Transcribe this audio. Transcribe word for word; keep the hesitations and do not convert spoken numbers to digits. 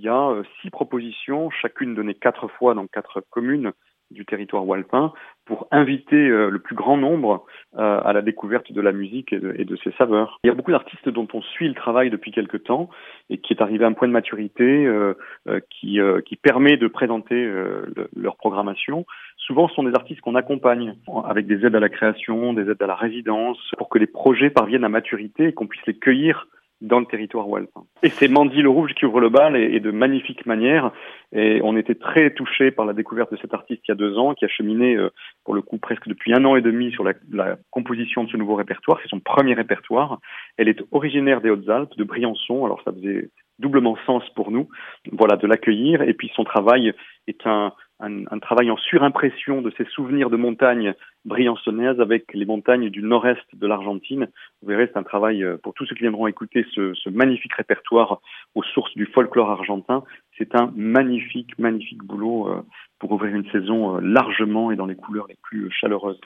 y a euh, six propositions, chacune donnée quatre fois dans quatre communes du territoire walpin, pour inviter euh, le plus grand nombre euh, à la découverte de la musique et de, et de ses saveurs. Il y a beaucoup d'artistes dont on suit le travail depuis quelque temps et qui est arrivé à un point de maturité euh, euh, qui, euh, qui permet de présenter euh, le, leur programmation. Souvent, ce sont des artistes qu'on accompagne avec des aides à la création, des aides à la résidence, pour que les projets parviennent à maturité et qu'on puisse les cueillir dans le territoire walpin. Et c'est Mandy Le Rouge qui ouvre le bal et, et de magnifique manière. Et on était très touchés par la découverte de cet artiste il y a deux ans, qui a cheminé euh, pour le coup presque depuis un an et demi sur la, la composition de ce nouveau répertoire. C'est son premier répertoire. Elle est originaire des Hautes-Alpes, de Briançon. Alors ça faisait doublement sens pour nous, voilà, de l'accueillir. Et puis son travail est un, un, un travail en surimpression de ses souvenirs de montagnes briançonnaises avec les montagnes du nord-est de l'Argentine. Vous verrez, c'est un travail pour tous ceux qui viendront écouter ce, ce magnifique répertoire aux sources du folklore argentin. C'est un magnifique, magnifique boulot pour ouvrir une saison largement et dans les couleurs les plus chaleureuses.